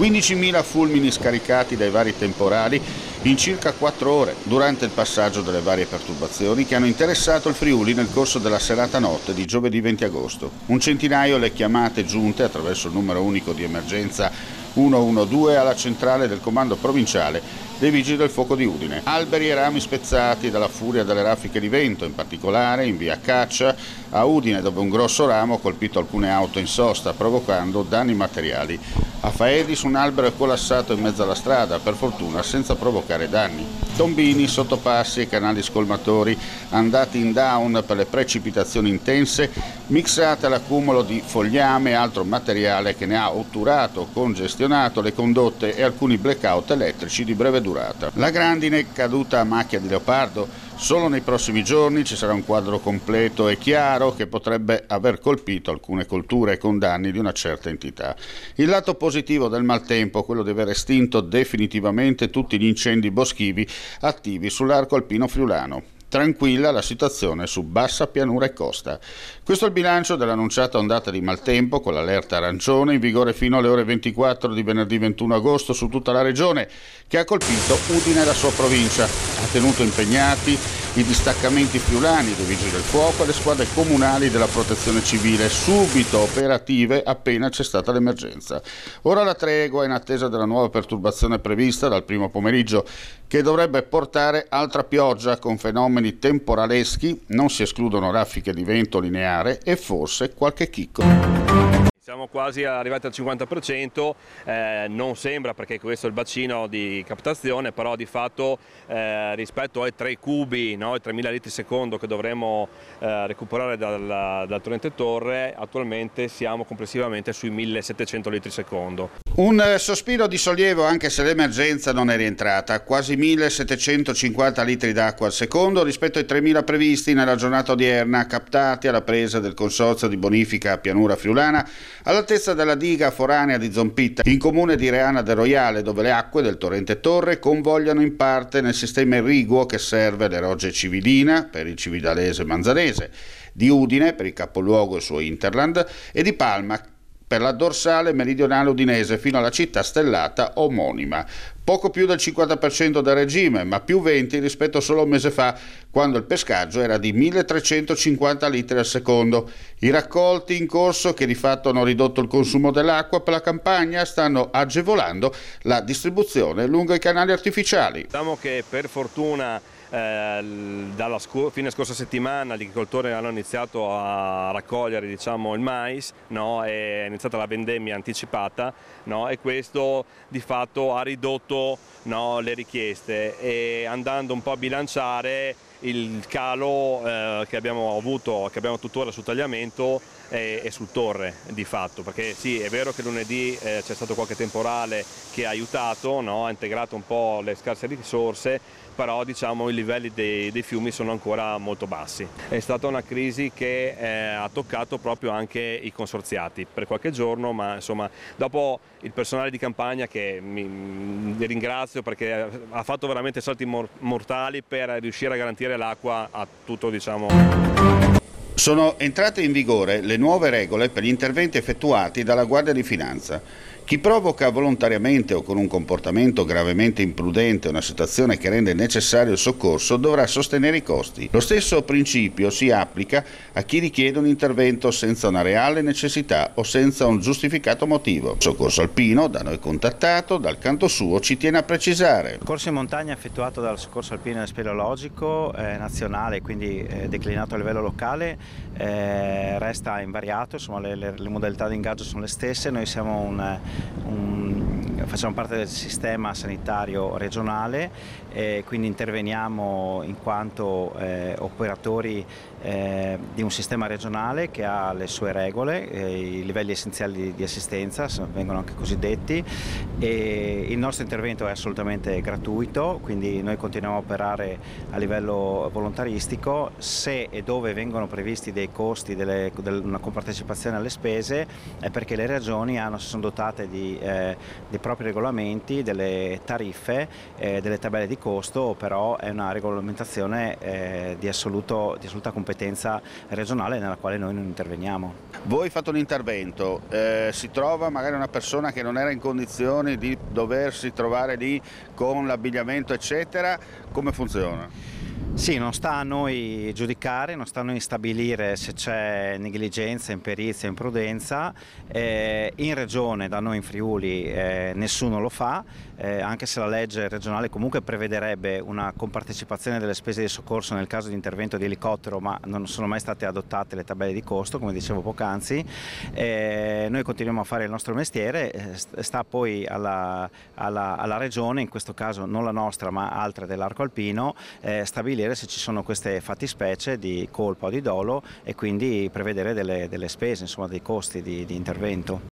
15.000 fulmini scaricati dai vari temporali in circa 4 ore durante il passaggio delle varie perturbazioni che hanno interessato il Friuli nel corso della serata notte di giovedì 20 agosto. Un centinaio le chiamate giunte attraverso il numero unico di emergenza 112 alla centrale del comando provinciale dei Vigili del Fuoco di Udine. Alberi e rami spezzati dalla furia delle raffiche di vento, in particolare in via Caccia a Udine, dove un grosso ramo ha colpito alcune auto in sosta, provocando danni materiali. A Faedis un albero è collassato in mezzo alla strada, per fortuna senza provocare danni. Tombini, sottopassi e canali scolmatori andati in down per le precipitazioni intense, mixate all'accumulo di fogliame e altro materiale che ne ha otturato, congestionato le condotte e alcuni blackout elettrici di breve durata. La grandine caduta a macchia di leopardo. Solo nei prossimi giorni ci sarà un quadro completo e chiaro che potrebbe aver colpito alcune colture con danni di una certa entità. Il lato positivo del maltempo è quello di aver estinto definitivamente tutti gli incendi boschivi attivi sull'arco alpino friulano. Tranquilla la situazione su bassa pianura e costa. Questo è il bilancio dell'annunciata ondata di maltempo con l'allerta arancione in vigore fino alle ore 24 di venerdì 21 agosto su tutta la regione, che ha colpito Udine e la sua provincia. Ha tenuto impegnati i distaccamenti friulani dei Vigili del Fuoco e le squadre comunali della Protezione Civile, subito operative appena c'è stata l'emergenza. Ora la tregua è in attesa della nuova perturbazione prevista dal primo pomeriggio, che dovrebbe portare altra pioggia con fenomeni temporaleschi, non si escludono raffiche di vento lineare e forse qualche chicco. Siamo quasi arrivati al 50%, non sembra perché questo è il bacino di captazione, però di fatto rispetto ai 3 cubi, no, ai 3.000 litri secondo che dovremo recuperare dal torrente Torre, attualmente siamo complessivamente sui 1.700 litri secondo. Un sospiro di sollievo anche se l'emergenza non è rientrata, quasi 1.750 litri d'acqua al secondo rispetto ai 3.000 previsti nella giornata odierna, captati alla presa del Consorzio di Bonifica Pianura Friulana, all'altezza della diga foranea di Zompitta, in comune di Reana del Roiale, dove le acque del torrente Torre convogliano in parte nel sistema irriguo che serve le Rogge Cividina per il cividalese manzanese, di Udine per il capoluogo e il suo hinterland e di Palma per la dorsale meridionale udinese fino alla città stellata omonima. Poco più del 50% del regime, ma più 20 rispetto solo a un mese fa, quando il pescaggio era di 1.350 litri al secondo. I raccolti in corso, che di fatto hanno ridotto il consumo dell'acqua per la campagna, stanno agevolando la distribuzione lungo i canali artificiali. Diciamo che per fortuna dalla fine scorsa settimana gli agricoltori hanno iniziato a raccogliere, diciamo, il mais, no? È iniziata la vendemmia anticipata, no? E questo di fatto ha ridotto, no, le richieste, e andando un po' a bilanciare il calo che abbiamo avuto, che abbiamo tuttora sul tagliamento e sul torre di fatto, perché sì, è vero che lunedì c'è stato qualche temporale che ha aiutato, no? Ha integrato un po' le scarse risorse, però diciamo i livelli dei fiumi sono ancora molto bassi. È stata una crisi che ha toccato proprio anche i consorziati per qualche giorno, ma insomma dopo il personale di campagna, che mi ringrazio perché ha fatto veramente salti mortali per riuscire a garantire l'acqua a tutto, diciamo. Sono entrate in vigore le nuove regole per gli interventi effettuati dalla Guardia di Finanza. Chi provoca volontariamente o con un comportamento gravemente imprudente una situazione che rende necessario il soccorso dovrà sostenere i costi. Lo stesso principio si applica a chi richiede un intervento senza una reale necessità o senza un giustificato motivo. Il soccorso alpino, da noi contattato, dal canto suo ci tiene a precisare. Il corso in montagna effettuato dal Soccorso Alpino e Speleologico nazionale, quindi declinato a livello locale, resta invariato, insomma le modalità di ingaggio sono le stesse. Noi siamo facciamo parte del sistema sanitario regionale, quindi interveniamo in quanto operatori di un sistema regionale che ha le sue regole, i livelli essenziali di assistenza vengono anche così detti, e il nostro intervento è assolutamente gratuito, quindi noi continuiamo a operare a livello volontaristico. Se e dove vengono previsti dei costi, una compartecipazione alle spese, è perché le regioni si sono dotate dei propri regolamenti, delle tariffe, delle tabelle di costo, però è una regolamentazione di assoluta competenza regionale nella quale noi non interveniamo. Voi fate un intervento, si trova magari una persona che non era in condizioni di doversi trovare lì con l'abbigliamento eccetera, come funziona? Sì, non sta a noi giudicare, non sta a noi stabilire se c'è negligenza, imperizia, imprudenza. In regione, da noi in Friuli, nessuno lo fa, anche se la legge regionale comunque prevederebbe una compartecipazione delle spese di soccorso nel caso di intervento di elicottero, ma non sono mai state adottate le tabelle di costo, come dicevo poc'anzi. Noi continuiamo a fare il nostro mestiere, sta poi alla regione, in questo caso non la nostra ma altre dell'arco alpino, stabilire se ci sono queste fattispecie di colpa o di dolo e quindi prevedere delle spese, insomma dei costi di intervento.